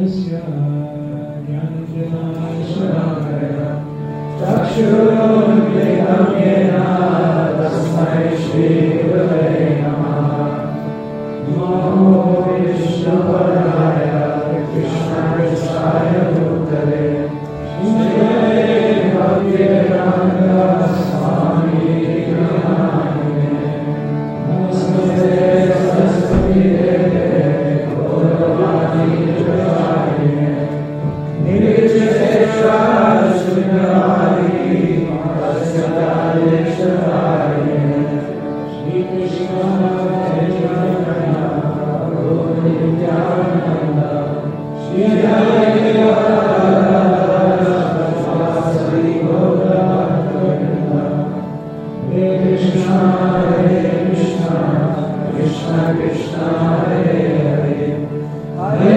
Tasya Jnananjana Chakshurunmilitam Yena Tasmai Shri Gurave Namaha Namo Vishnupadaya Krishna Krishnaya Bhutale Shri Bhaktivedanta Swami Namaste Saraswati Deve Gauravani Prachayane Nirvishesha Shunyavadi Mahasyadarishvarayane Shri Krishna Chaitanya Prabhu Nityananda Shri Advaita Saraswati Gaura Hare Krishna Krishna Krishna Hare Hare Hare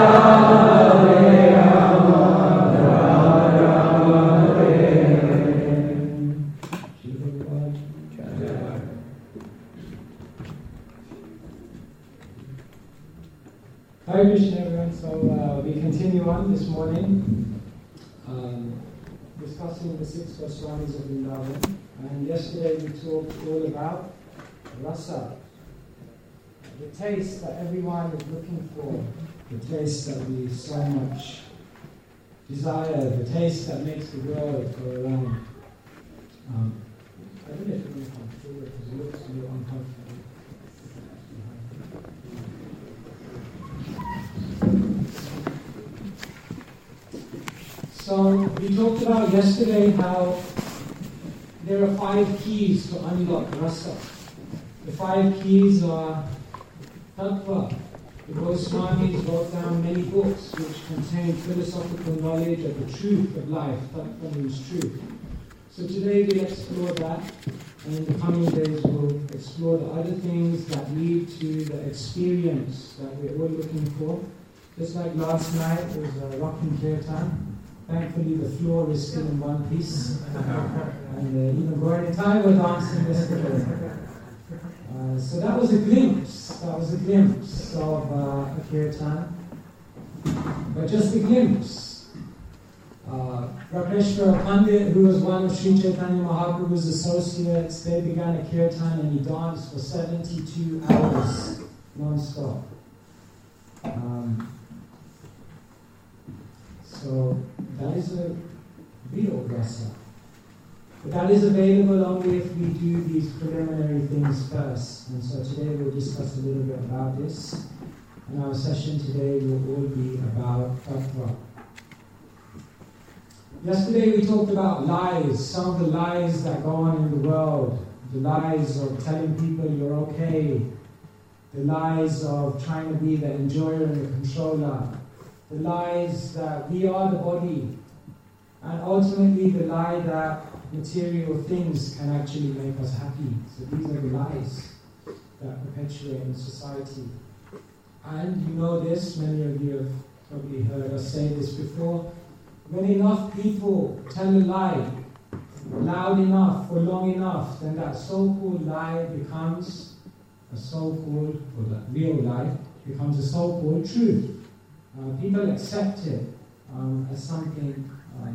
Rama Rama Hare Hare. Hare Krishna, everyone. So we continue on this morning discussing the 6 Goswamis of Vrindavan. And yesterday we talked all about rasa, the taste that everyone is looking for, the taste that we so much desire, the taste that makes the world go around. I don't know if it's uncomfortable because it looks a little uncomfortable. So we talked about yesterday how there are 5 keys to unlock rasa. The 5 keys are tattva. The Goswamis wrote down many books which contain philosophical knowledge of the truth of life. Tattva means truth. So today we'll explore that, and in the coming days we'll explore the other things that lead to the experience that we're all looking for. Just like last night, it was a rocking kirtan. Thankfully the floor is still in one piece. And even Gauritai were dancing yesterday. So that was a glimpse of a kirtan. But just a glimpse. Rapeshwara Pandit, who was one of Sri Chaitanya Mahaprabhu's associates, they began a kirtan and he danced for 72 hours non-stop. So that is a real rasa. But that is available only if we do these preliminary things first. And so today we'll discuss a little bit about this. And our session today will all be about tattva. Yesterday we talked about lies, some of the lies that go on in the world. The lies of telling people you're okay. The lies of trying to be the enjoyer and the controller. The lies that we are the body. And ultimately the lie that material things can actually make us happy. So these are the lies that perpetuate in society. And you know this, many of you have probably heard us say this before. When enough people tell a lie, loud enough or long enough, then that so-called lie becomes a so-called, or that real lie, becomes a so-called truth. People accept it as something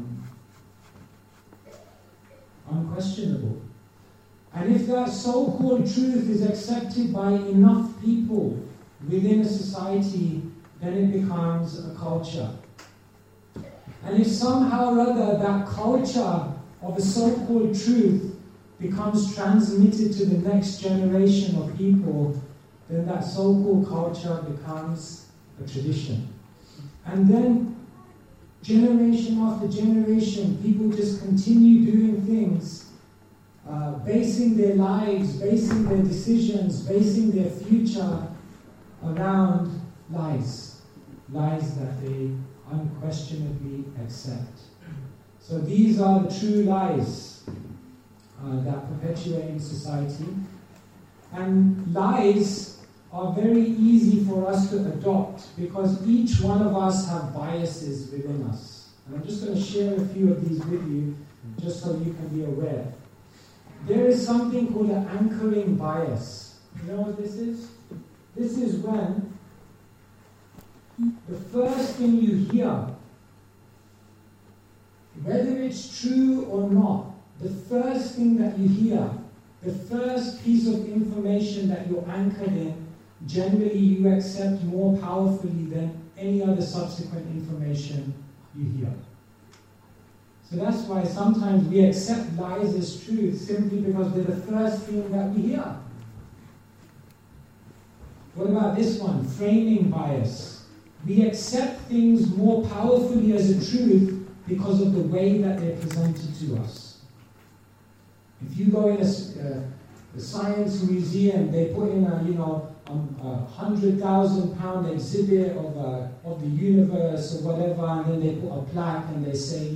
unquestionable. And if that so-called truth is accepted by enough people within a society, then it becomes a culture. And if somehow or other that culture of a so-called truth becomes transmitted to the next generation of people, then that so-called culture becomes a tradition. And then generation after generation, people just continue doing things, basing their lives, basing their decisions, basing their future around lies. Lies that they unquestionably accept. So these are the true lies that perpetuate in society. And lies are very easy for us to adopt because each one of us have biases within us. And I'm just going to share a few of these with you just so you can be aware. There is something called an anchoring bias. You know what this is? This is when the first thing you hear, whether it's true or not, the first thing that you hear, the first piece of information that you're anchored in, generally you accept more powerfully than any other subsequent information you hear. So that's why sometimes we accept lies as truth simply because they're the first thing that we hear. What about this one? Framing bias. We accept things more powerfully as a truth because of the way that they're presented to us. If you go in a science museum, they put in a £100,000 exhibit of the universe or whatever, and then they put a plaque and they say,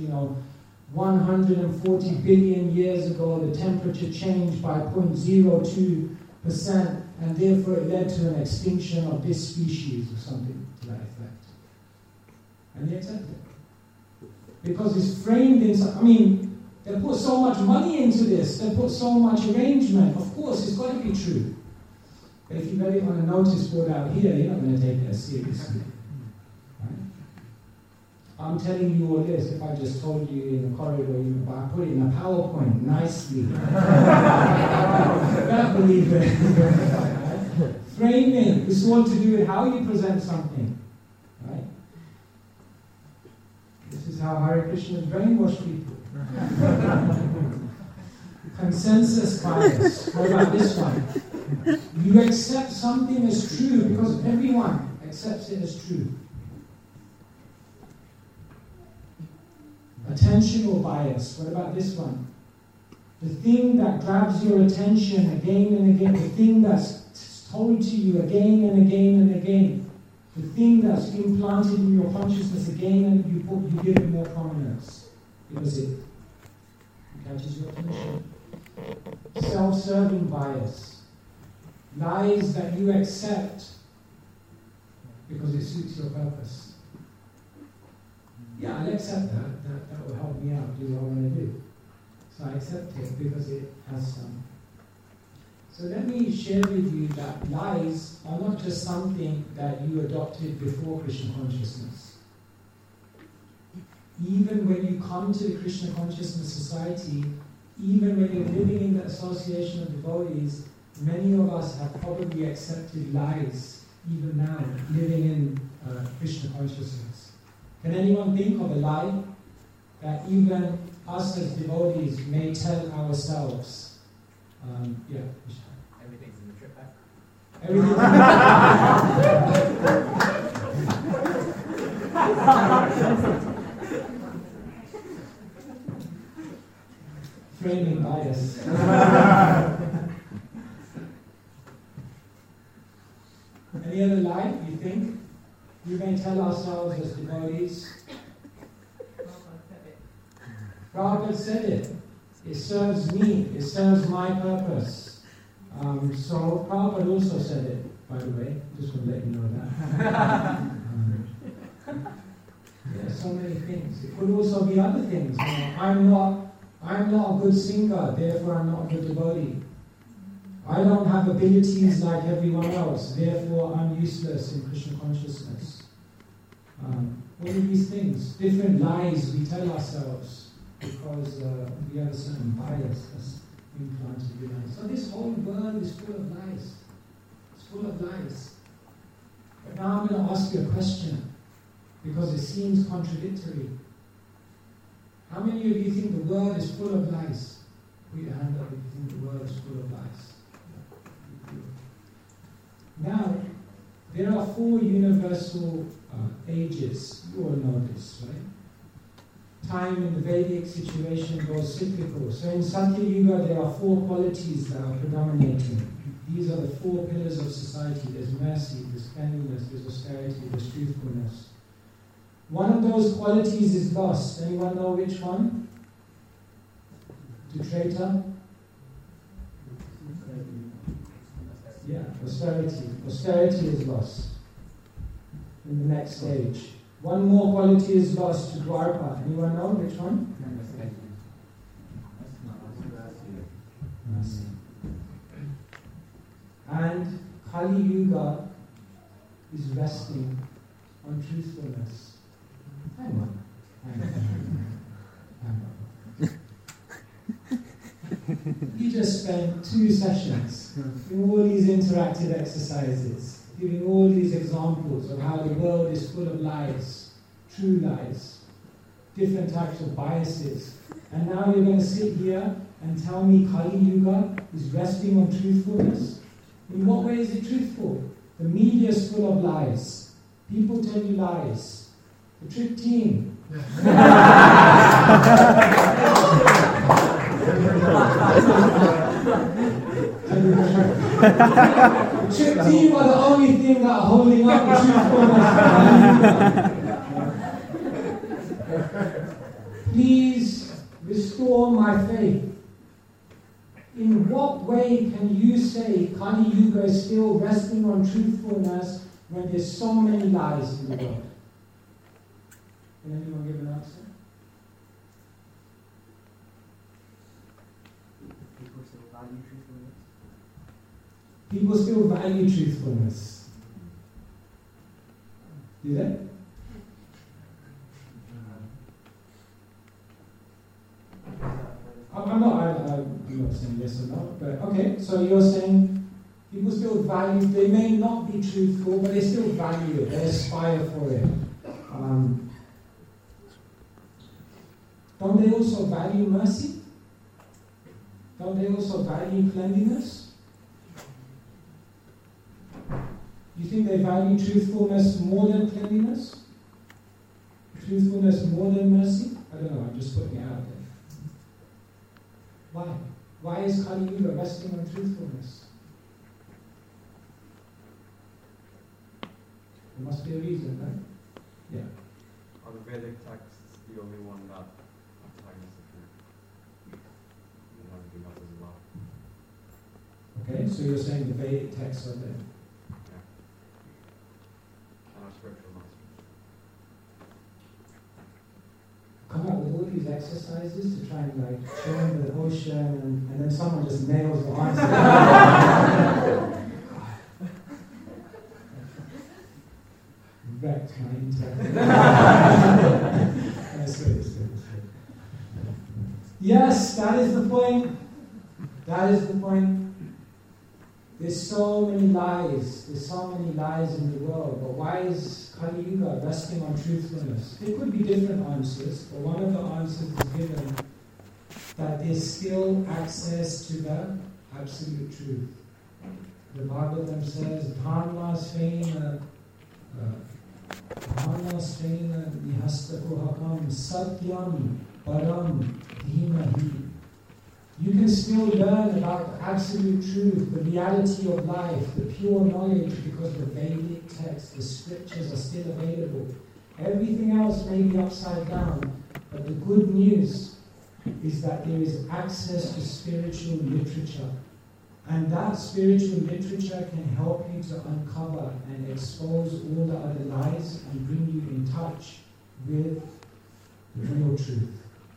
140 billion years ago the temperature changed by 0.02%, and therefore it led to an extinction of this species or something to that effect. And they accept it. Because it's framed in, they put so much money into this, they put so much arrangement, of course it's got to be true. But if you read it on a notice board out here, you're not going to take it as seriously. Right? I'm telling you all this, if I just told you in the corridor, but I put it in a PowerPoint nicely. You don't believe it. Right? Framing, it's all to do with how you present something. Right? This is how Hare Krishna brainwash people. Consensus bias. What about this one? You accept something as true because everyone accepts it as true. Attentional bias. What about this one? The thing that grabs your attention again and again, the thing that's told to you again and again and again, the thing that's implanted in your consciousness again and you give it more prominence because it catches your attention. Self-serving bias. Lies that you accept because it suits your purpose. Yeah, I'll accept that. That will help me out, do what I want to do. So I accept it because it has some. So let me share with you that lies are not just something that you adopted before Krishna consciousness. Even when you come to the Krishna consciousness society, even when you're living in the association of devotees, many of us have probably accepted lies, even now, living in Krishna consciousness. Can anyone think of a lie that even us as devotees may tell ourselves? Everything's in the trip back. Everything's framing bias. Any other lie you think we may tell ourselves as devotees? Prabhupada said it. It serves me. It serves my purpose. So Prabhupada also said it, by the way. Just want to let you know that. So many things. It could also be other things. I'm not a good singer, therefore I'm not a good devotee. I don't have abilities like everyone else, therefore I'm useless in Krishna consciousness. All of these things, different lies we tell ourselves because we have a certain bias that's implanted in us. So this whole world is full of lies. It's full of lies. But now I'm going to ask you a question because it seems contradictory. How many of you think the world is full of lies? Put your hand up if you think the world is full of lies. Now, there are 4 universal ages. You all know this, right? Time in the Vedic situation goes cyclical. So in Satya Yuga, there are 4 qualities that are predominating. These are the 4 pillars of society. There's mercy, there's cleanliness, there's austerity, there's truthfulness. One of those qualities is lost. Anyone know which one? To traitor? Yeah, austerity. Austerity is lost in the next stage. One more quality is lost to Dwarpa. Anyone know which one? Mercy. And Kali Yuga is resting on truthfulness. Hang on. You just spent 2 sessions doing all these interactive exercises, giving all these examples of how the world is full of lies, true lies, different types of biases. And now you're going to sit here and tell me Kali Yuga is resting on truthfulness? In what way is it truthful? The media is full of lies. People tell you lies. The trick team. The trick team are the only thing that are holding up the truthfulness. Please restore my faith. In what way can you say Kali Yuga is still resting on truthfulness when there's so many lies in the world? Can anyone give an answer? People still value truthfulness. People still value truthfulness. Do they? I'm not saying yes or no, but okay, so you're saying people still value, they may not be truthful, but they still value it, they aspire for it. Don't they also value mercy? Don't they also value cleanliness? You think they value truthfulness more than cleanliness? Truthfulness more than mercy? I don't know, I'm just putting it out there. Why? Why is Kali Yuga resting on truthfulness? There must be a reason, right? Yeah. Are the Vedic texts the only one that emphasizes the truth? And everything else as well. Okay, so you're saying the Vedic texts are there? Yeah. And our spiritual masters. Come up with all these exercises to try and churn the ocean, and then someone just nails the answer. Wrecked my intellect. That's good. Yes, that is the point. That is the point. There's so many lies. There's so many lies in the world. But why is Kali Yuga resting on truthfulness? There could be different answers, but one of the answers is given that there's still access to the absolute truth. The Bhagavatam says, Dharma Svena Nihastakuhakam Satyam Param Dhimahi. You can still learn about the absolute truth, the reality of life, the pure knowledge, because the Vedic texts, the scriptures are still available. Everything else may be upside down, but the good news is that there is access to spiritual literature. And that spiritual literature can help you to uncover and expose all the other lies and bring you in touch with the real truth.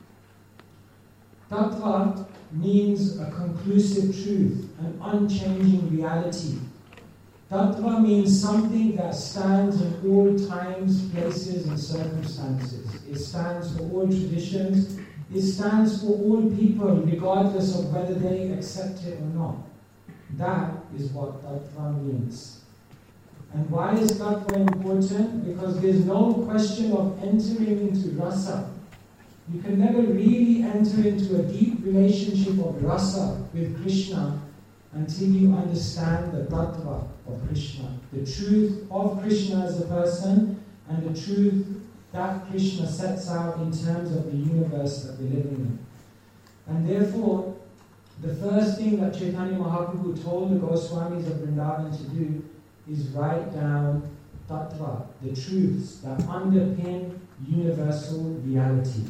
Tattva means a conclusive truth, an unchanging reality. Tattva means something that stands in all times, places, and circumstances. It stands for all traditions. It stands for all people, regardless of whether they accept it or not. That is what Tattva means. And why is Tattva important? Because there's no question of entering into rasa. You can never really enter into a deep relationship of rasa with Krishna until you understand the tattva of Krishna, the truth of Krishna as a person, and the truth that Krishna sets out in terms of the universe that we're living in. And therefore, the first thing that Chaitanya Mahaprabhu told the Goswamis of Vrindavan to do is write down tattva, the truths that underpin universal reality.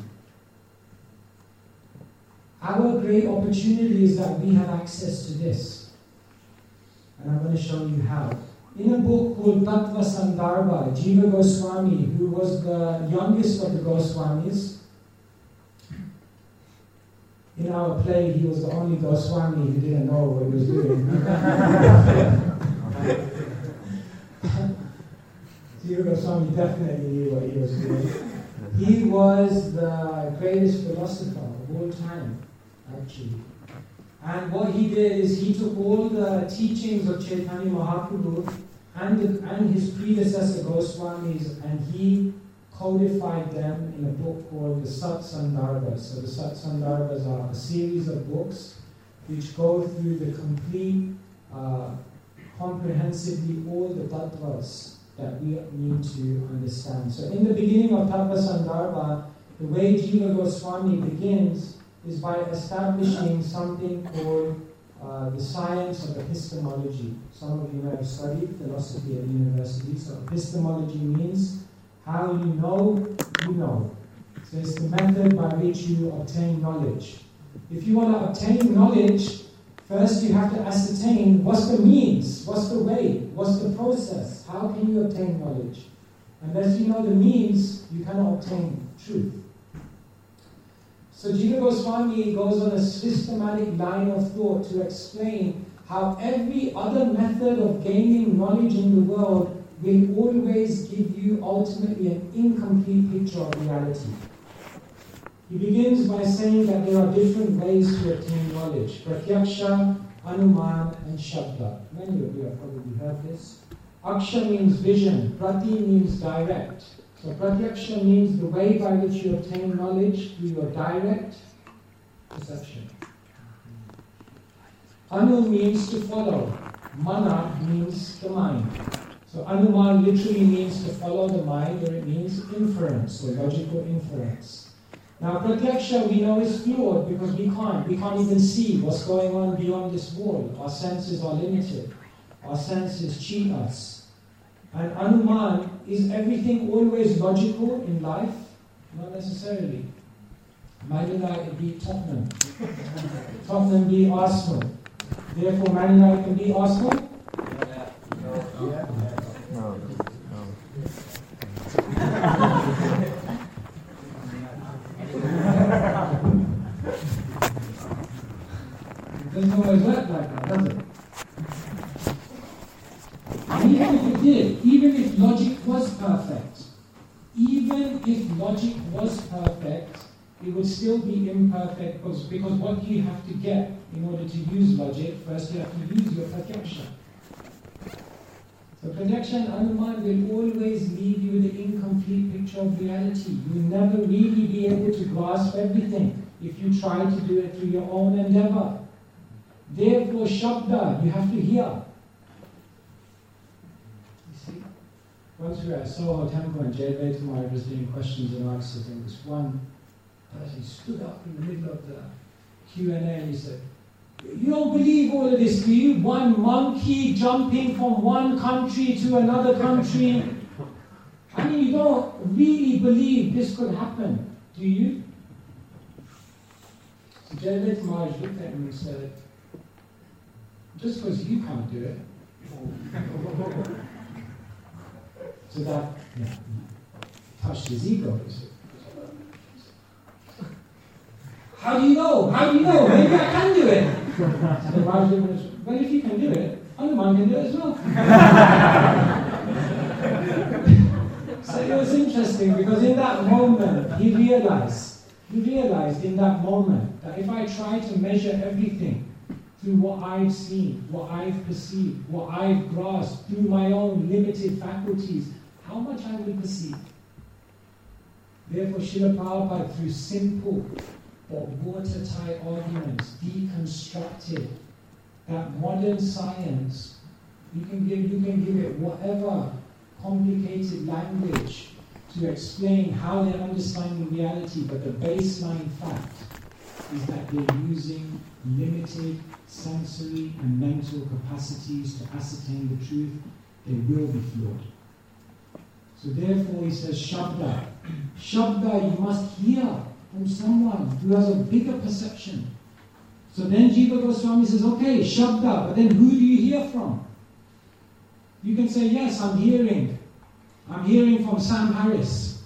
Our great opportunity is that we have access to this. And I'm going to show you how. In a book called Tattva Sandarbha, Jiva Goswami, who was the youngest of the Goswamis, in our play, he was the only Goswami who didn't know what he was doing. Jiva Goswami definitely knew what he was doing. He was the greatest philosopher of all time, actually. And what he did is he took all the teachings of Chaitanya Mahaprabhu and his predecessor Goswamis, and he codified them in a book called the Sat Sandarbhas. So the Sat Sandarbhas are a series of books which go through the complete, comprehensively all the tattvas that we need to understand. So in the beginning of Tattva Sandarbha, the way Jiva Goswami begins is by establishing something called the science of epistemology. Some of you may have studied philosophy at university. So epistemology means how you know, you know. So it's the method by which you obtain knowledge. If you want to obtain knowledge, first you have to ascertain what's the means, what's the way, what's the process, how can you obtain knowledge. Unless you know the means, you cannot obtain truth. So Jiva Goswami goes on a systematic line of thought to explain how every other method of gaining knowledge in the world will always give you ultimately an incomplete picture of reality. He begins by saying that there are different ways to obtain knowledge: Pratyaksha, Anuman, and Shabda. Many of you have probably heard this. Aksha means vision, Prati means direct. So Pratyaksha means the way by which you obtain knowledge through your direct perception. Anu means to follow. Mana means the mind. So Anuman literally means to follow the mind, or it means inference, or logical inference. Now Pratyaksha we know is flawed because we can't even see what's going on beyond this wall. Our senses are limited. Our senses cheat us. And Anuman, is everything always logical in life? Not necessarily. Man United beat Tottenham. Tottenham beat Arsenal. Therefore Man United can beat Arsenal? Yeah. No. It doesn't always work like that, does it? And even if it did, even if logic was perfect, it would still be imperfect because what you have to get in order to use logic, first you have to use your pratyaksha. So pratyaksha and anuman will always leave you with an incomplete picture of reality. You will never really be able to grasp everything if you try to do it through your own endeavor. Therefore, Shabda, you have to hear. You see? Once we were at Soho Temple and Jay Vetamai was doing questions and answers, and this one person stood up in the middle of the Q&A and he said, "You don't believe all of this, do you? One monkey jumping from one country to another country. I mean, you don't really believe this could happen, do you?" So Jayaved Maharaj looked at him and said, "Just because you can't do it." So that touched his ego. He said, "How do you know? How do you know? Maybe I can do it." So the Maharaj looked at him and said, "Well, if you can do it, Hanuman can do it as well." So it was interesting because in that moment he realized in that moment that if I try to measure everything through what I've seen, what I've perceived, what I've grasped through my own limited faculties, how much I will perceive. Therefore, Srila Prabhupada, through simple but watertight arguments, deconstructed that modern science, you can give it whatever complicated language to explain how they're understanding reality, but the baseline fact is that they're using limited sensory and mental capacities to ascertain the truth. They will be flawed. So therefore he says, Shabda. Shabda, you must hear from someone who has a bigger perception. So then Jiva Goswami says, okay, Shabda, but then who do you hear from? You can say, yes, I'm hearing from Sam Harris.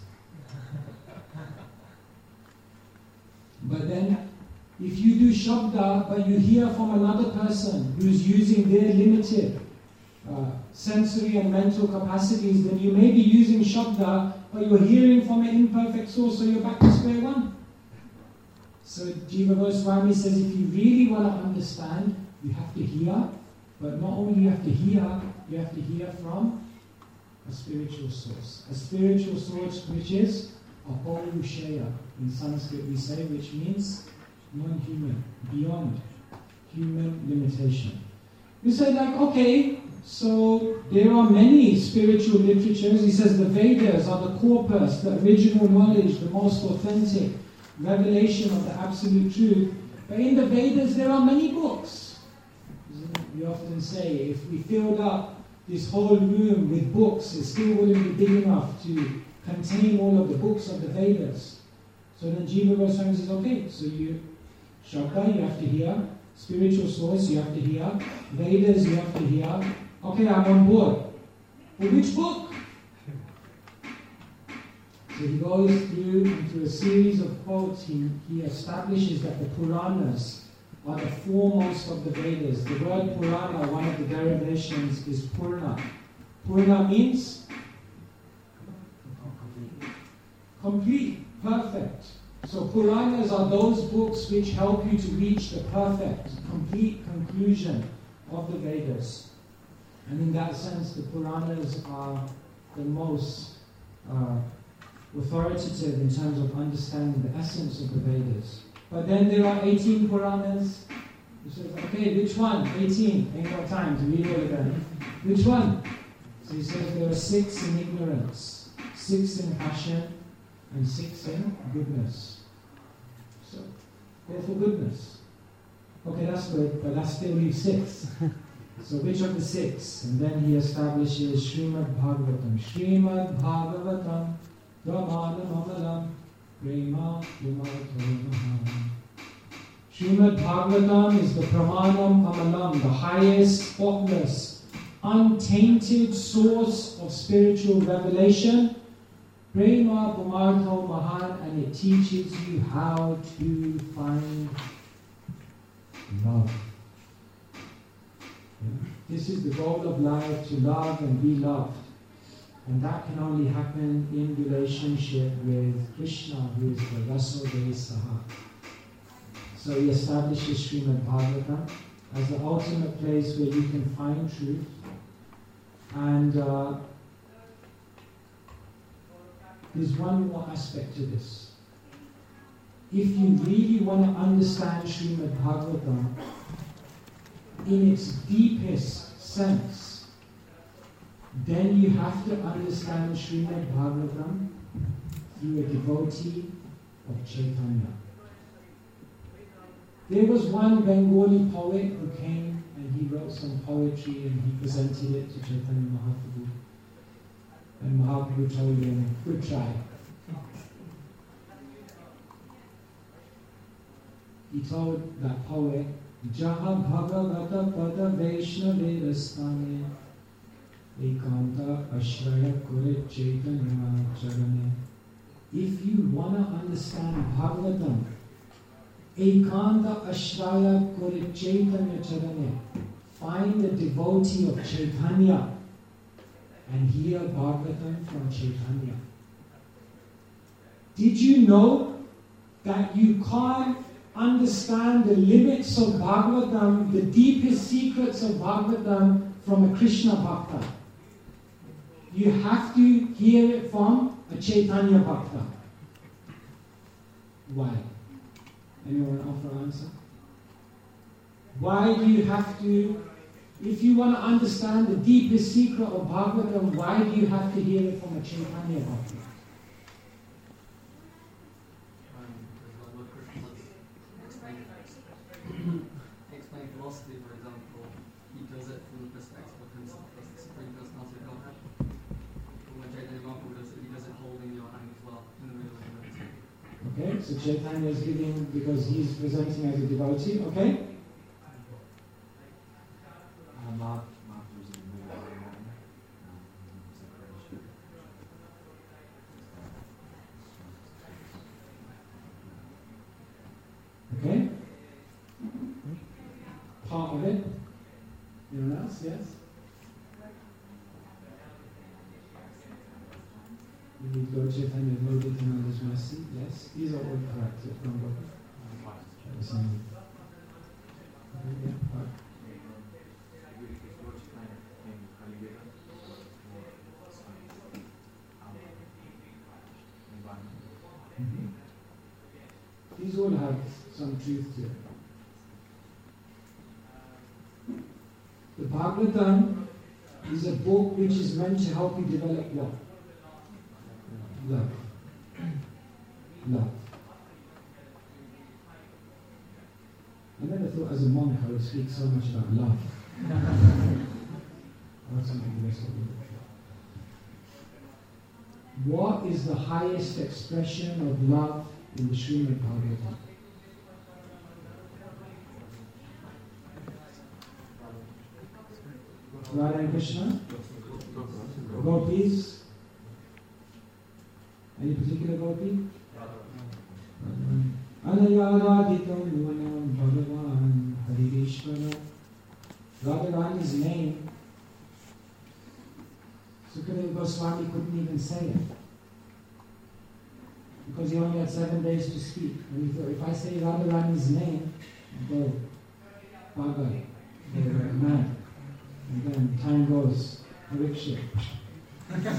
But then, if you do Shabda, but you hear from another person who's using their limited sensory and mental capacities, then you may be using Shabda, but you're hearing from an imperfect source, so you're back to square one. So Jiva Goswami says if you really want to understand, you have to hear, but not only you have to hear from a spiritual source. A spiritual source which is Aparushaya. In Sanskrit we say, which means non-human, beyond human limitation. You say like, okay, so there are many spiritual literatures. He says the Vedas are the corpus, the original knowledge, the most authentic revelation of the absolute truth. But in the Vedas there are many books. We often say, if we filled up this whole room with books, it still wouldn't be big enough to contain all of the books of the Vedas. So then Jiva Goswami says, okay, so Shabda, you have to hear. Spiritual source, you have to hear. Vedas, you have to hear. Okay, I'm on board. But which book? So he goes through a series of quotes. He establishes that the Puranas are the foremost of the Vedas. The word Purana, one of the derivations, is Purna. Purna means complete, perfect. So Puranas are those books which help you to reach the perfect, complete conclusion of the Vedas. And in that sense, the Puranas are the most authoritative in terms of understanding the essence of the Vedas. But then there are 18 Puranas. He says, okay, which one? 18. Ain't got time to read all of them. Which one? So he says there are 6 in ignorance, 6 in passion, and 6 in goodness. So, go for goodness. Okay, that's good, but that still leaves 6. So which of the 6? And then he establishes Srimad Bhagavatam. Srimad Bhagavatam Pramana Mamalam Prema Vimato Maham. Srimad Bhagavatam is the Pramanam Amalam, the highest, spotless, untainted source of spiritual revelation. Prema Pumartho Mahan, and it teaches you how to find love. This is the goal of life, to love and be loved. And that can only happen in relationship with Krishna, who is the Rasodaya Saha. So he establishes Srimad Bhagavatam as the ultimate place where you can find truth. And there's one more aspect to this. If you really want to understand Srimad Bhagavatam in its deepest sense, then you have to understand Srimad Bhagavatam through a devotee of Chaitanya. There was one Bengali poet who came and he wrote some poetry and he presented it to Chaitanya Mahaprabhu. And Mahaprabhu told him, good try. He told that poet, Jaha Bhagavata Pada Vaishnava Rastane Ekanta Ashraya Kurit Chaitanya Charane. If you want to understand Bhagavatam, Ekanta Ashraya Kurit Chaitanya Charane, find the devotee of Chaitanya and hear Bhagavatam from Chaitanya. Did you know that you can't understand the limits of Bhagavatam, the deepest secrets of Bhagavatam from a Krishna Bhakta? You have to hear it from a Chaitanya Bhakta. Why? Anyone offer an answer? Why do you have to, if you want to understand the deepest secret of Bhagavatam, why do you have to hear it from a Chaitanya Bhakta? Explain philosophy, for example, he does it from the perspective of himself as the Supreme Personality of Godhead. But when Chaitanya Mahaprabhu does it, he does it holding your hand as well, in the middle of the meditation. Okay, so Chaitanya is giving, because he's presenting as a devotee, okay? Okay? Part of it. Anyone else? Yes? Lord Chaitanya wrote it in His mercy. Yes, these are all correct. These all have some truth to it. The Bhagavatam is a book which is meant to help you develop what? Love. Love. I never thought as a monk I would speak so much about love. Or something the rest of the world. What is the highest expression of love in the Srimad Bhagavatam? Radha and Krishna? Gopis? Any particular gopi? Anayaraditam Nuvanam Bhagavan Haririshvara. Radharani's name, Sukadeva Goswami couldn't even say it. Because he only had 7 days to speak. And he thought, if I say Radharani's name, go, Bhagavad, they're mad. And then time goes, pariksha. So he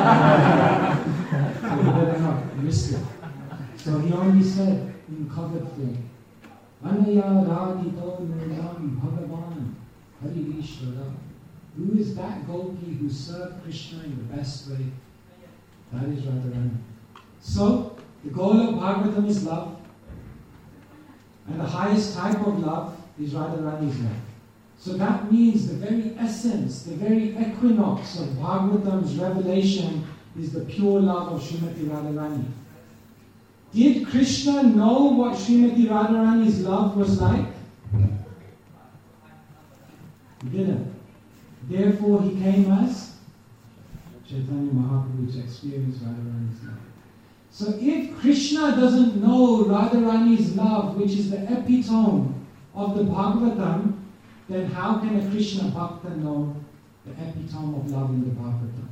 better not risk it. So he only said in covered form, Anaya Radhito Nurdam Bhagavan Haririshvara. Who is that gopi who served Krishna in the best way? That is Radharani. So, the goal of Bhagavatam is love. And the highest type of love is Radharani's love. So that means the very essence, the very equinox of Bhagavatam's revelation is the pure love of Srimati Radharani. Did Krishna know what Srimati Radharani's love was like? He didn't. Therefore he came as Chaitanya Mahaprabhu to experience Radharani's love. So if Krishna doesn't know Radharani's love, which is the epitome of the Bhagavatam, then how can a Krishna Bhakta know the epitome of love in the Bhagavatam?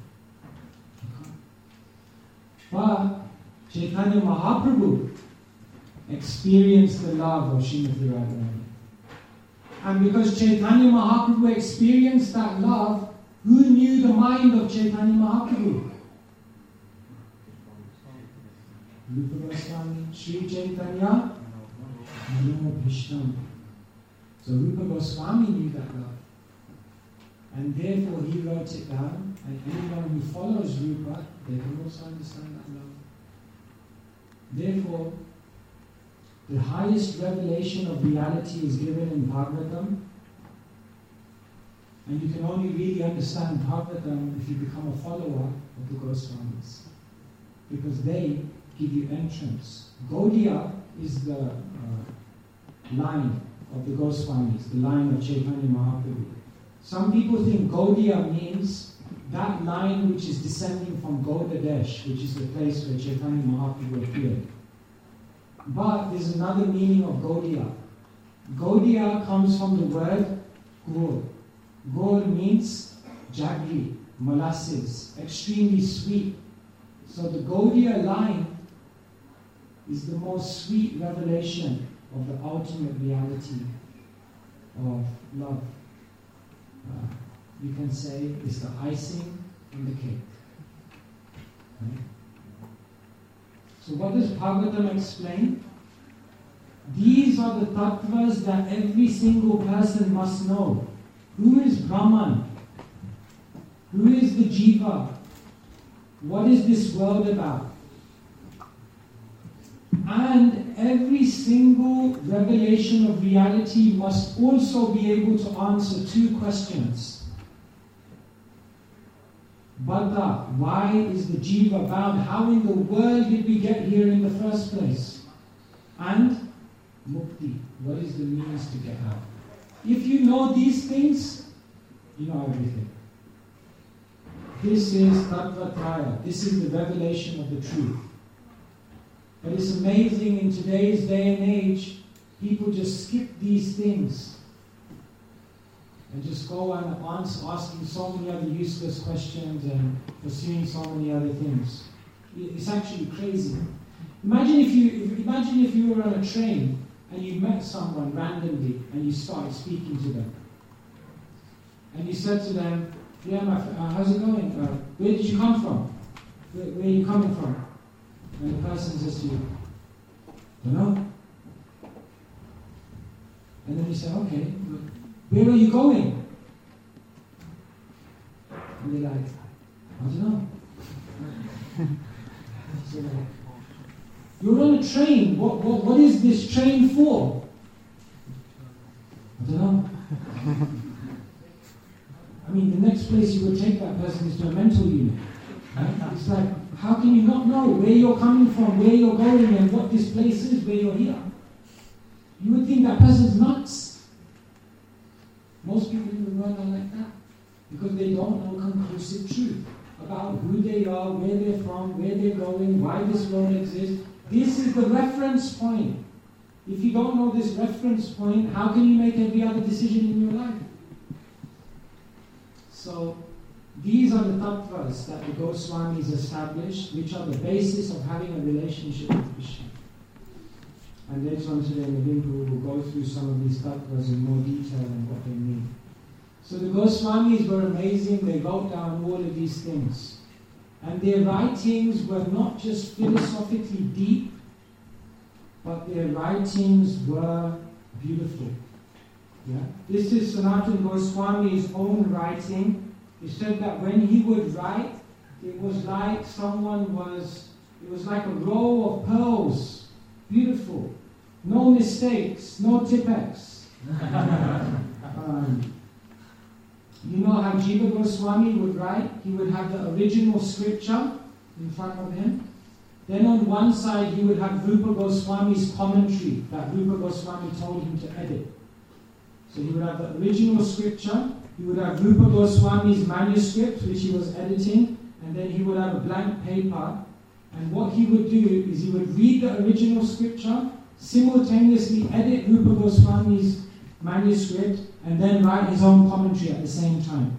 But Chaitanya Mahaprabhu experienced the love of Srimati Radharani. And because Chaitanya Mahaprabhu experienced that love, who knew the mind of Chaitanya Mahaprabhu? Rupa Goswami, Sri Chaitanya, Mano Bhishtam. So Rupa Goswami knew that love. And therefore he wrote it down, and anyone who follows Rupa, they can also understand that love. Therefore, the highest revelation of reality is given in Bhagavatam. And you can only really understand Bhagavatam if you become a follower of the Goswamis. Because they give you entrance. Gaudiya is the line of the Goswamis, the line of Chaitanya Mahaprabhu. Some people think Gaudiya means that line which is descending from Gaudadesh, which is the place where Chaitanya Mahaprabhu appeared. But there's another meaning of Gaudiya. Gaudiya comes from the word gur. Gur means jaggery, molasses, extremely sweet. So the Gaudiya line is the most sweet revelation of the ultimate reality of love. You can say it's the icing on the cake. Right? So what does Bhagavatam explain? These are the tattvas that every single person must know. Who is Brahman? Who is the Jiva? What is this world about? And every single revelation of reality must also be able to answer 2 questions. Bhatta, why is the Jiva bound? How in the world did we get here in the first place? And Mukti, what is the means to get out? If you know these things, you know everything. This is Tattvatraya. This is the revelation of the truth. But it's amazing in today's day and age, people just skip these things and just go on asking so many other useless questions and pursuing so many other things. It's actually crazy. Imagine if you were on a train and you met someone randomly and you started speaking to them. And you said to them, yeah, my friend, how's it going? Where did you come from? Where are you coming from? And the person says to you, don't know. And then you say, okay, where are you going? And they're like, I don't know. So like, you're on a train. What is this train for? I don't know. I mean, the next place you would take that person is to a mental unit. Right? It's like, how can you not know where you're coming from, where you're going, and what this place is, where you're here? You would think that person's nuts. Most people in the world are like that because they don't know conclusive truth about who they are, where they're from, where they're going, why this world exists. This is the reference point. If you don't know this reference point, how can you make every other decision in your life? So, these are the tattvas that the Goswamis established, which are the basis of having a relationship with Krishna. And later on today, Naveen Prabhu will go through some of these tattvas in more detail and what they mean. So the Goswamis were amazing. They wrote down all of these things. And their writings were not just philosophically deep, but their writings were beautiful. Yeah? This is Sanatana Goswami's own writing. He said that when he would write, it was like it was like a row of pearls. Beautiful. No mistakes, no tipex. You know how Jiva Goswami would write? He would have the original scripture in front of him. Then on one side he would have Rupa Goswami's commentary that Rupa Goswami told him to edit. So he would have the original scripture, he would have Rupa Goswami's manuscript which he was editing, and then he would have a blank paper. And what he would do is he would read the original scripture, simultaneously edit Rupa Goswami's manuscript, and then write his own commentary at the same time.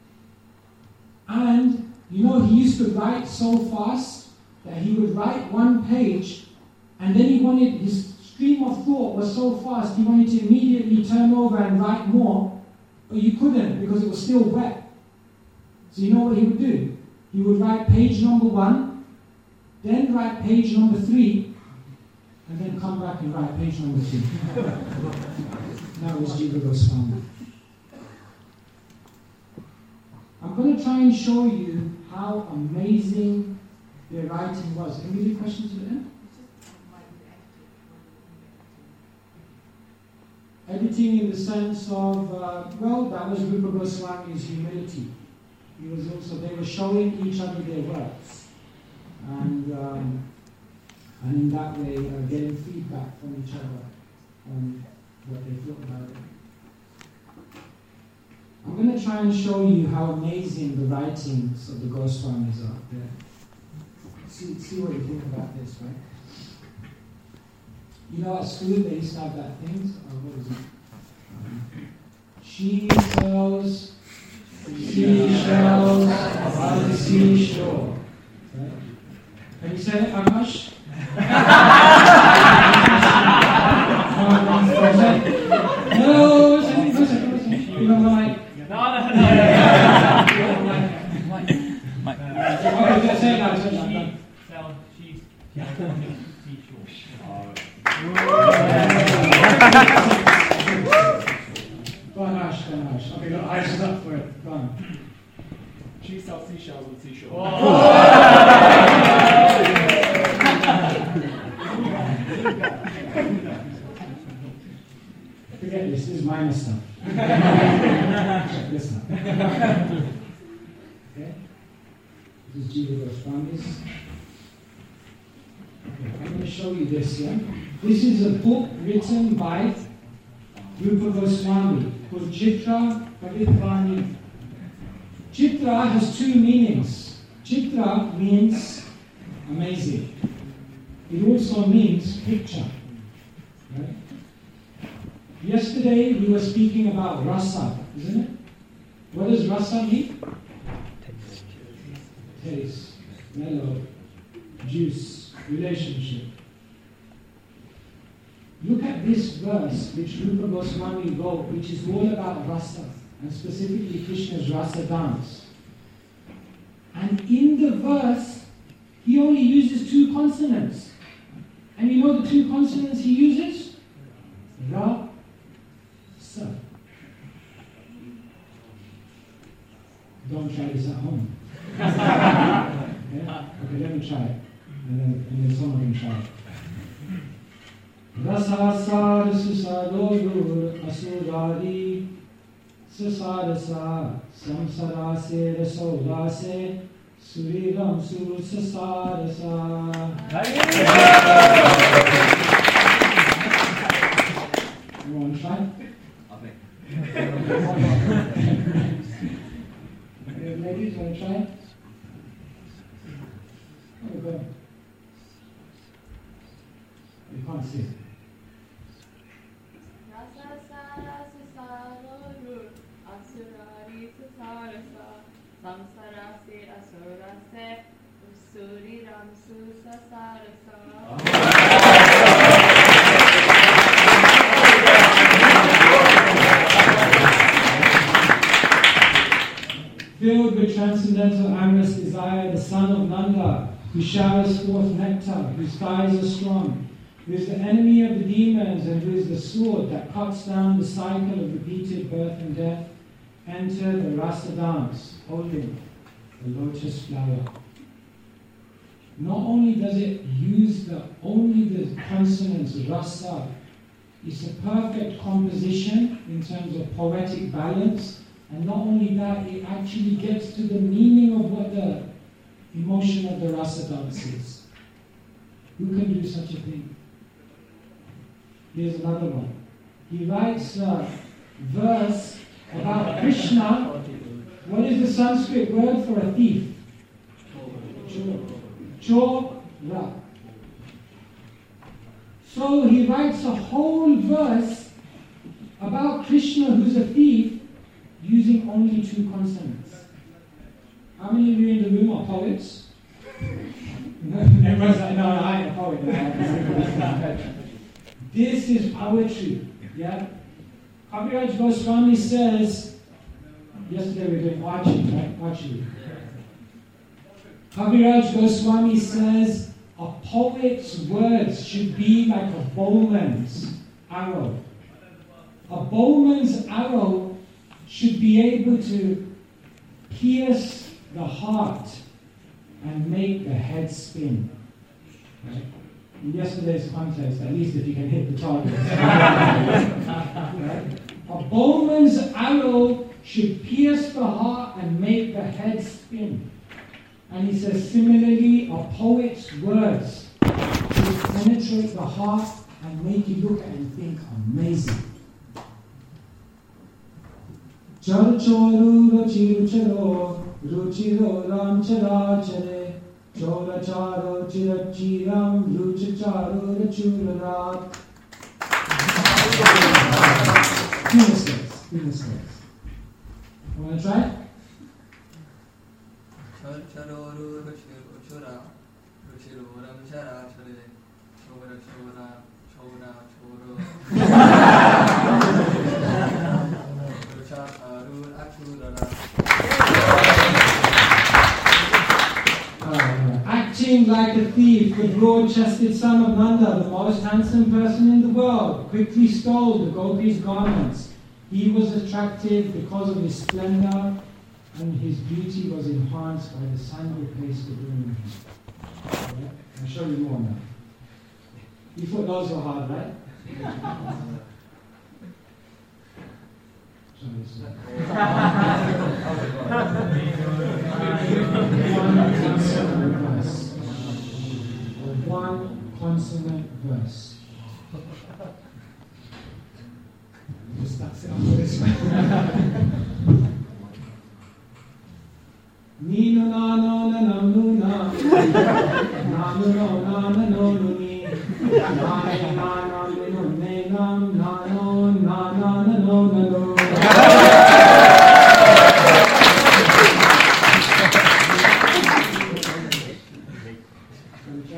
And, you know, he used to write so fast that he would write one page, and then his stream of thought was so fast, he wanted to immediately turn over and write more, but you couldn't because it was still wet. So you know what he would do? He would write page number 1, then write page number 3, and then come back and write page number 2. That was Jiva Goswami. I'm going to try and show you how amazing their writing was. Can we do questions at the end? Editing in the sense of, that was Rupa Goswami's humility. They were showing each other their works. And in that way, getting feedback from each other on what they thought about it. I'm going to try and show you how amazing the writings of the Goswamis are. Yeah. See what you think about this, right? You know, at school they used to have that thing. What is it? She sells seashells by the seashore. Right? Have you said it, Akash? No, listen. You know, like. No. Okay, say it now. Go on, Ash. Okay, look, Ash is up for it. Go on. She sells seashells with seashore. Forget this is minor stuff. Check this out. Okay? This is Jiva Goswami's. Okay, I'm going to show you this, yeah? This is a book written by Rupa Goswami called Chitra Pavitravani. Chitra has two meanings. Chitra means amazing. It also means picture. Right? Yesterday we were speaking about rasa, isn't it? What does rasa mean? Taste. Mellow. juice relationship. Look at this verse which Rupa Goswami wrote, which is all about rasa, and specifically Krishna's rasa dance. And in the verse, he only uses 2 consonants. And you know the 2 consonants he uses? Ra, sa. Don't try this at home. Yeah? Okay, let me try it. And then someone can try it. Rasasar susadodur asurari susarasa samsarase rasodase suriram susasarasa. You want to try? Ladies, want to try? Okay. You can't see it. Filled with transcendental amorous desire, the son of Nanda, who showers forth nectar, whose thighs are strong, who is the enemy of the demons, and who is the sword that cuts down the cycle of repeated birth and death, enter the rasa dance, holding the lotus flower. Not only does it use only the consonants rasa, it's a perfect composition in terms of poetic balance, and not only that, it actually gets to the meaning of what the emotion of the rasa dance is. Who can do such a thing? Here's another one. He writes a verse about Krishna. What is the Sanskrit word for a thief? Chora. So he writes a whole verse about Krishna, who's a thief, using only 2 consonants. How many of you in the room are poets? Everyone's like, no, I ain't a poet. This is poetry. Yeah? Kaviraj Goswami says, yesterday we were doing archery, right? Archery. Kaviraj Goswami says, a poet's words should be like a bowman's arrow. A bowman's arrow should be able to pierce the heart and make the head spin. Right? In yesterday's context, at least if you can hit the target. Right? A bowman's arrow should pierce the heart and make the head spin. And he says, similarly, a poet's words should penetrate the heart and make you look at it and think, amazing. Char choru ruchiru charo, ruchiro ram chara chare, chora charo chirachiram, ruchacharu rachurarat. Few mistakes. Want to try? Char charoru ruchiru chura, ruchiro ram chara chare, chora chora, chora choro. Acting like a thief, the broad-chested son of Nanda, the most handsome person in the world, quickly stole the gopis' garments. He was attractive because of his splendor, and his beauty was enhanced by the sandal paste adorning him. I'll show you more now. You thought those were hard, right? One consonant verse. Just that's it after this one. Nino na no na nam nu na na nu no na na no nu ni na na na nu ne nam na no na na na no na no.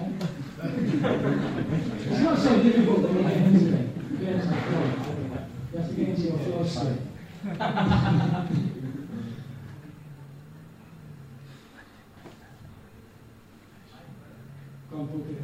It's not so difficult to get into it. You have to get into your flow state. Go on, book it.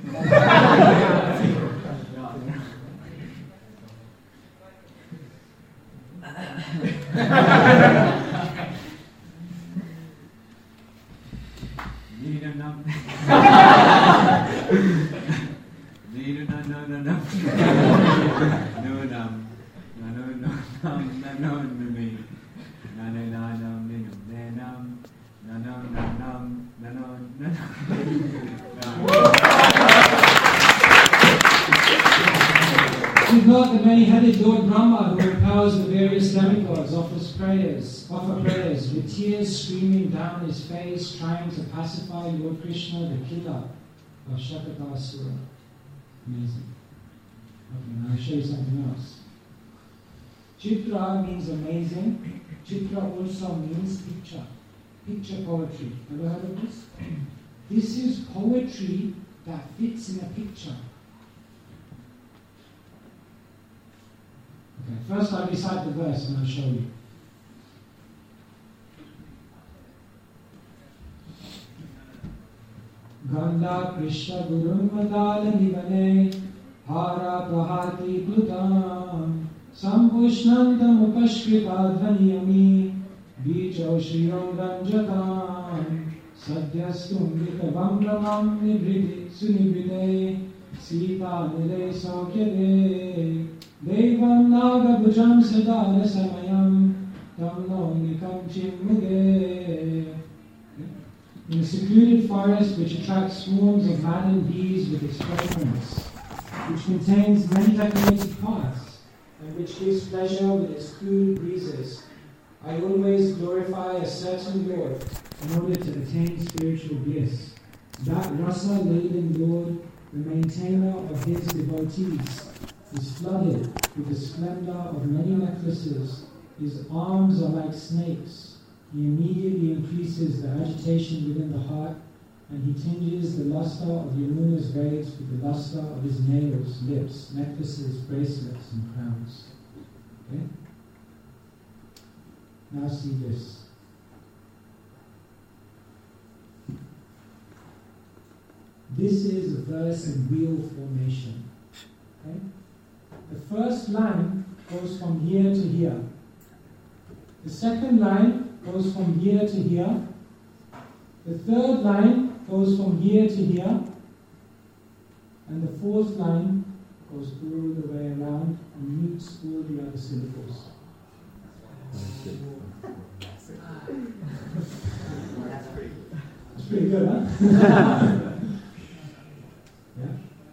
We've got the many-headed Lord Brahma who empowers the various demigods, offer prayers with tears streaming down his face, trying to pacify Lord Krishna, the killer of Shakatasura. Amazing. Okay, now I'll show you something else. Chitra means amazing. Chitra also means picture. Picture poetry. Ever heard of this? This is poetry that fits in a picture. Okay, first I'll recite the verse and I'll show you. Ganda Krishna Gurun Madala Nivane Hara Prahati Plutam Sambhushnandam Upashkrita Dhaniyami Bijau Shriyam Ranjatam Sadyastum Vitavam Ramam Nibridi Sunibride Sita Nile Saukyade Devam Naga Bhujam Sadara Samayam Tam Nikam Chimmude. In a secluded forest which attracts swarms of maddened bees with its fragrance, which contains many decorated paths, and which gives pleasure with its cool breezes, I always glorify a certain Lord in order to attain spiritual bliss. That rasa-laden Lord, the maintainer of his devotees, is flooded with the splendor of many necklaces. His arms are like snakes. He immediately increases the agitation within the heart, and he tinges the luster of Yamuna's waves with the luster of his nails, lips, necklaces, bracelets, and crowns. Okay? Now see this. This is a verse in wheel formation. Okay? The first line goes from here to here. The second line goes from here to here. The third line goes from here to here. And the fourth line goes all the way around and meets all the other syllables. That's pretty good, huh? Yeah?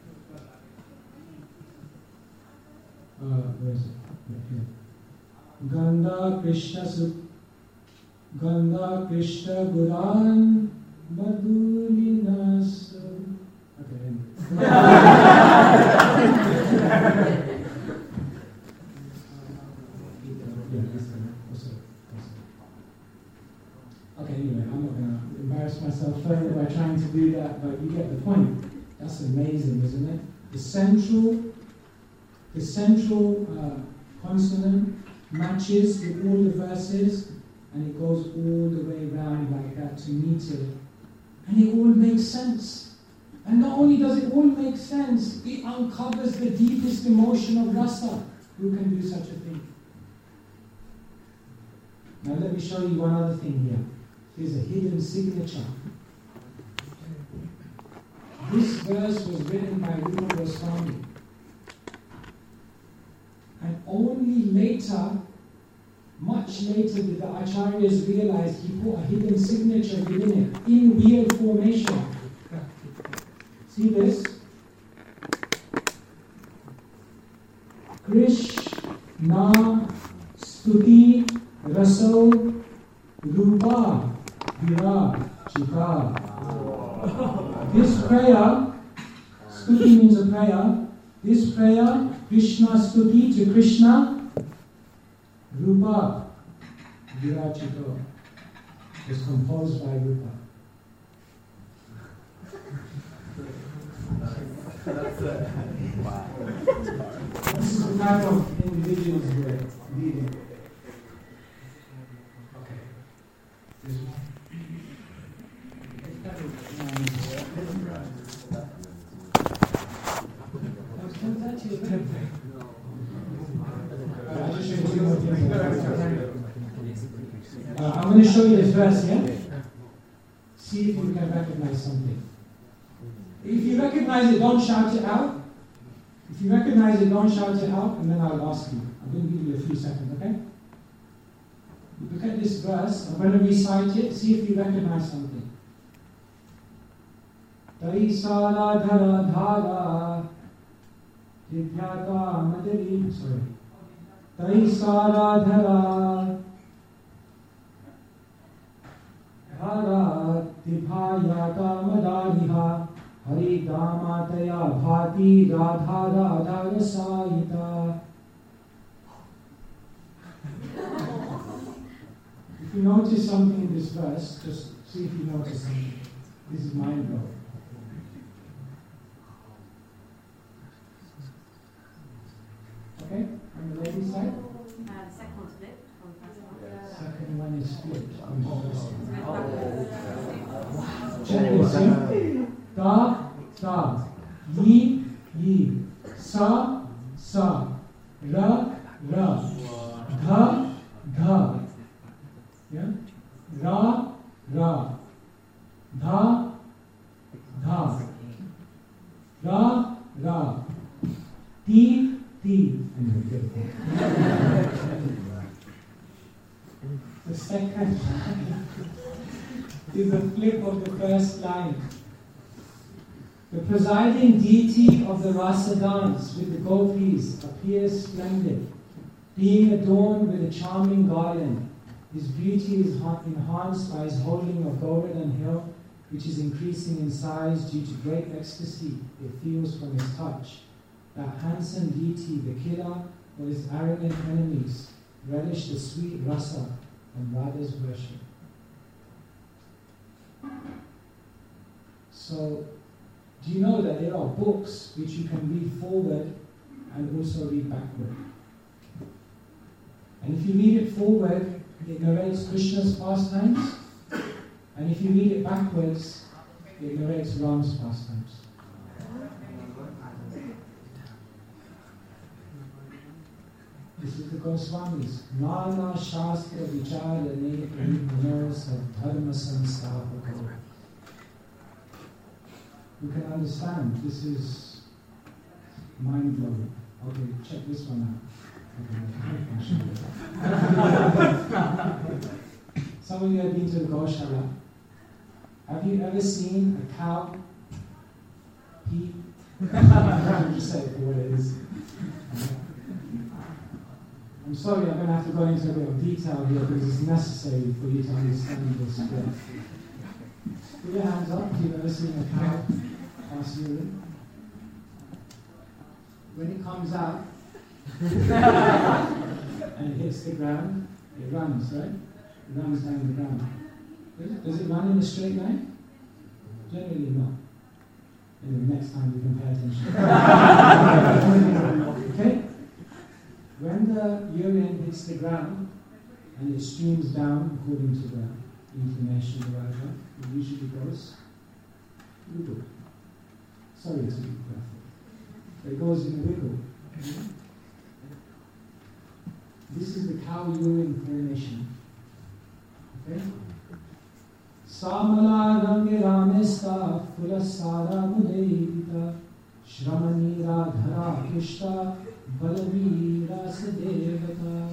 Where is it? Yeah, here. Ganda Krishna Guran Badulinas. Okay, okay, anyway, I'm not going to embarrass myself further by trying to do that, but you get the point. That's amazing, isn't it? The central consonant matches with all the verses, and it goes all the way around like that to meet it. And it all makes sense. And not only does it all make sense, it uncovers the deepest emotion of rasa. Who can do such a thing? Now let me show you one other thing here. Here's a hidden signature. This verse was written by Rupa Goswami. And only later, much later, did the Acharyas realize he put a hidden signature within it, in wheel formation. See this? Krishna Stuti Raso Rupa Virachita. This prayer, Stuti means a prayer. This prayer, Krishna Stuti to Krishna, Rupa Virachita, was composed by Rupa. That's it. Wow. This is the type of individuals we're leading. Okay. This one. I'm going to show you this verse here. See if you can recognize something. If you recognize it, don't shout it out. If you recognize it, don't shout it out, and then I'll ask you. I'm going to give you a few seconds, okay? Look at this verse. I'm going to recite it. See if you recognize something. Tarisala dhara dhara Divyata madari. Sorry. Tarisala dhara dhara Dibhayata madariha Hari Damataya Bhati Radha Radha Rasayita. If you notice something in this verse, just see if you notice something. This is mind blowing. Okay, on the ladies' side? The second one's flipped from the first one. Second one is flipped from the first one. It's Check this, yeah? Da, da, yi, yi, sa, sa, ra, ra, dha, dha, yeah? Ra, ra, dha, dha, ra, ra, ti, ti. The second is a flip of the first line. The presiding deity of the Rasa dance with the gopis appears splendid, being adorned with a charming garland. His beauty is enhanced by his holding of Govardhan Hill, which is increasing in size due to great ecstasy it feels from his touch. That handsome deity, the killer, or his arrogant enemies, relish the sweet rasa and Radha's worship. So, do you know that there are books which you can read forward and also read backward? And if you read it forward, it narrates Krishna's pastimes, and if you read it backwards, it narrates Ram's pastimes. This is the Goswamis. Nana Shastra Vicharane Pranipano Dharma Samstapako. You can understand, this is mind blowing. Okay, check this one out. Some of you have been to the Goshala. Have you ever seen a cow pee? I'm just saying for what it is. I'm sorry, I'm going to have to go into a bit of detail here because it's necessary for you to understand this. Put your hands up if you've ever seen a cow pass urine. When it comes out and it hits the ground, it runs, right? It runs down the ground. Does it run in a straight line? Generally not. Anyway, next time you can pay attention. Okay? When the urine hits the ground and it streams down according to the information or whatever, it usually goes wiggle. Sorry to be graphic. It goes in a wiggle. This is the cow urine formation. Okay? Samala rangi ramesta fulasara mudevita shramanira dhara kishta balavira sadevata.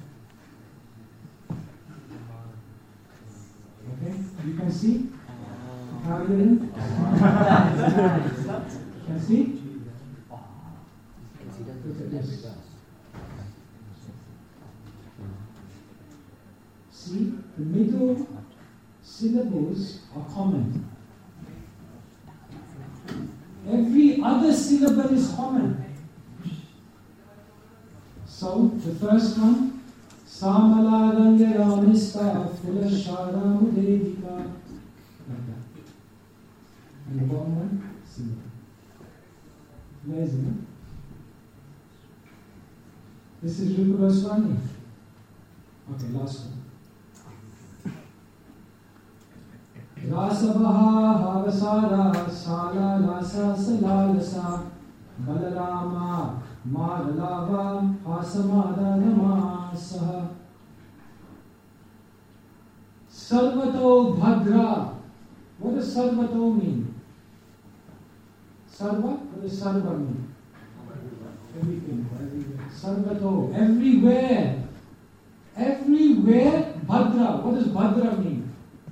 Okay? You can see? Cow urine? Can see? Look at this. See, the middle syllables are common. Every other syllable is common. So, the first one, Samala Range Ramista Fulashara Mudevika. Like that. And the bottom one, syllable. Amazing, huh? This is Rupa Goswami. Okay, last one. Rasavaha havasara sala lasa salalasa balarama madalava hasamada namasaha Sarvato Bhadra. What does Sarvato mean? Sarva? What does Sarva mean? Everything, everywhere. Sarvato, everywhere. Everywhere, Bhadra. What does Bhadra mean?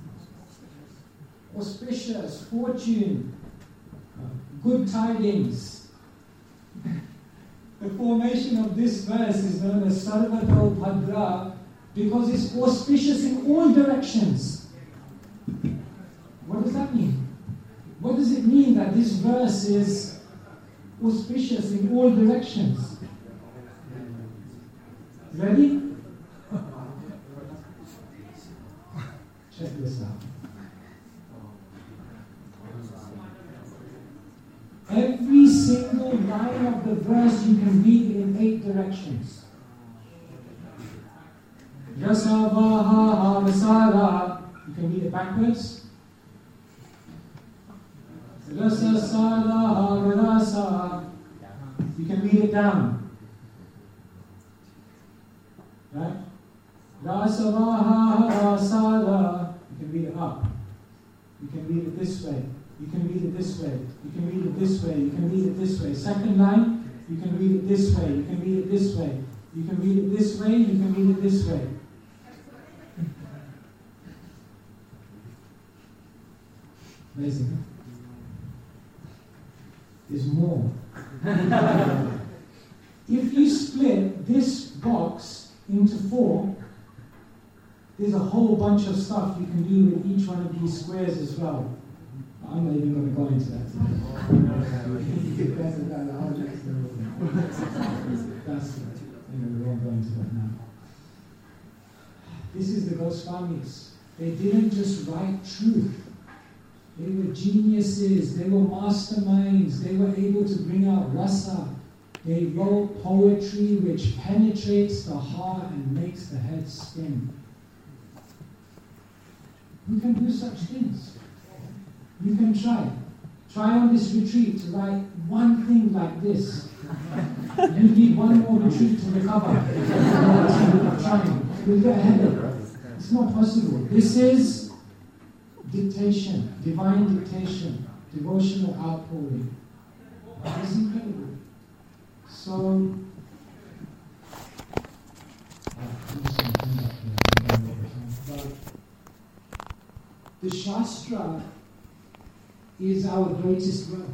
Auspicious, fortune, good tidings. The formation of this verse is known as Sarvato Bhadra because it's auspicious in all directions. What does that mean? What does it mean that this verse is auspicious in all directions? Ready? Check this out. Every single line of the verse you can read in 8 directions. Rasavaha havasara. You can read it backwards. Rasasara havarasa. You can read it down. Right? Rasavaha havasara. You can read it up. You can read it this way. You can read it this way. You can read it this way. You can read it this way. Second line, you can read it this way. You can read it this way. You can read it this way. You can read it this way. Amazing, huh? There's more. If you split this box into 4, there's a whole bunch of stuff you can do with each one of these squares as well. I'm not even going to go into that today. We won't go into that now. This is the Goswamis. They didn't just write truth. They were geniuses. They were masterminds. They were able to bring out rasa. They wrote poetry which penetrates the heart and makes the head spin. Who can do such things? You can try. Try on this retreat to write one thing like this. You need one more retreat to recover. Trying. You'll get a headache. It's not possible. This is dictation, divine dictation, devotional outpouring. It's incredible. So, the Shastra is our greatest wealth.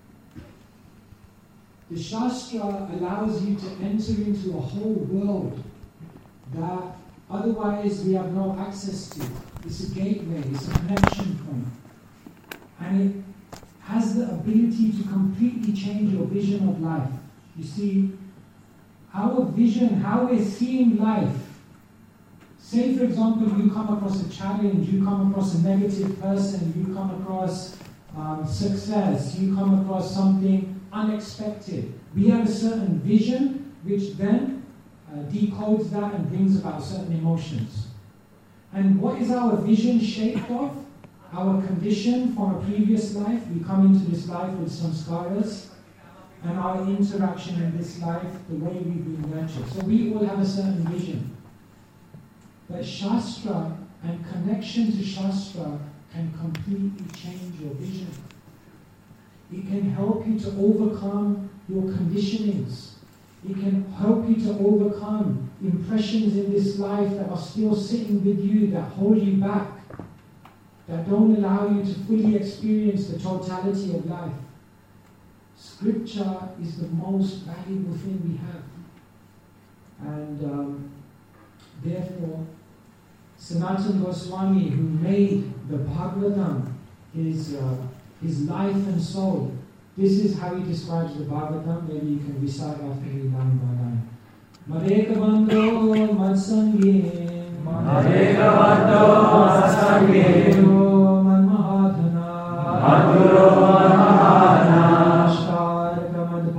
The Shastra allows you to enter into a whole world that otherwise we have no access to. It's a gateway, it's a connection point. And it has the ability to completely change your vision of life. You see, our vision, how we're seeing life. Say, for example, you come across a challenge, you come across a negative person, you come across success, you come across something unexpected. We have a certain vision which then decodes that and brings about certain emotions. And what is our vision shaped of? Our condition from a previous life. We come into this life with some scars, and our interaction in this life, the way we've been nurtured. So we all have a certain vision. But Shastra and connection to Shastra can completely change your vision. It can help you to overcome your conditionings. It can help you to overcome impressions in this life that are still sitting with you, that hold you back, that don't allow you to fully experience the totality of life. Scripture is the most valuable thing we have. And therefore, Sanatana Goswami, who made the Bhagavatam his life and soul, this is how he describes the Bhagavatam. Maybe you can recite after me line by line. Madekavando Madsangi Madekavando Madsangi Manmahadana Maduro Manmahadana Ashtarka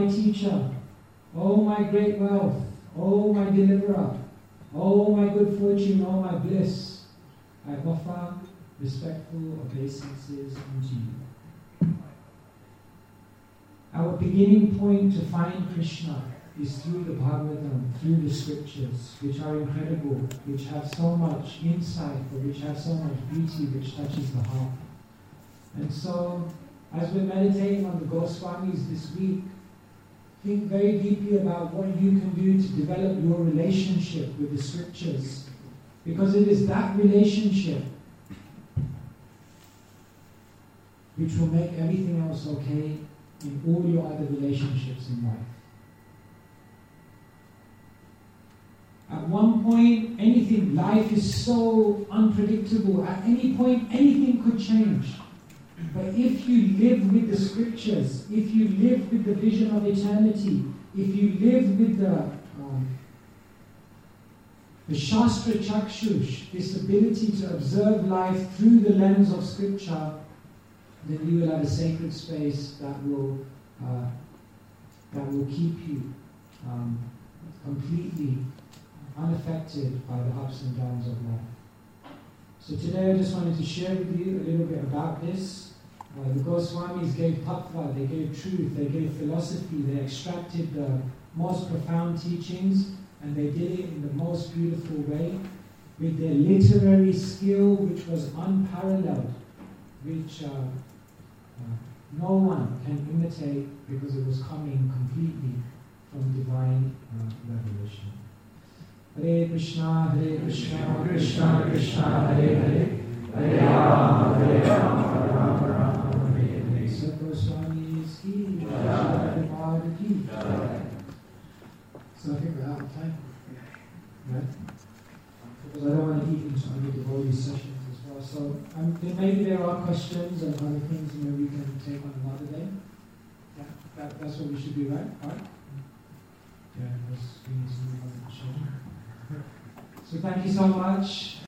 my teacher, oh my great wealth, oh my deliverer, oh my good fortune, oh my bliss, I offer respectful obeisances unto you. Our beginning point to find Krishna is through the Bhagavatam, through the scriptures, which are incredible, which have so much insight, or which have so much beauty, which touches the heart. And so, as we're meditating on the Goswamis this week, think very deeply about what you can do to develop your relationship with the scriptures, because it is that relationship which will make everything else okay in all your other relationships in life. At one point, life is so unpredictable. At any point, anything could change. But if you live with the scriptures, if you live with the vision of eternity, if you live with the Shastra Chakshush, this ability to observe life through the lens of scripture, then you will have a sacred space that will keep you completely unaffected by the ups and downs of life. So today I just wanted to share with you a little bit about this. The Goswamis gave tattva, they gave truth, they gave philosophy, they extracted the most profound teachings, and they did it in the most beautiful way, with their literary skill, which was unparalleled, which no one can imitate, because it was coming completely from divine revelation. Hare Krishna, Krishna Krishna, Hare Hare, Hare Rama, Rama Rama, Hare Hare. Sat Goswamis ki jai, Prabhupada ki jai. So I think we're out of time, right? Because I don't want to eat into other devotee sessions as well. So maybe there are questions and other things maybe we can take on another day. Yeah, that's what we should do, right? All right? Yeah, we need to move on to the show. So thank you so much.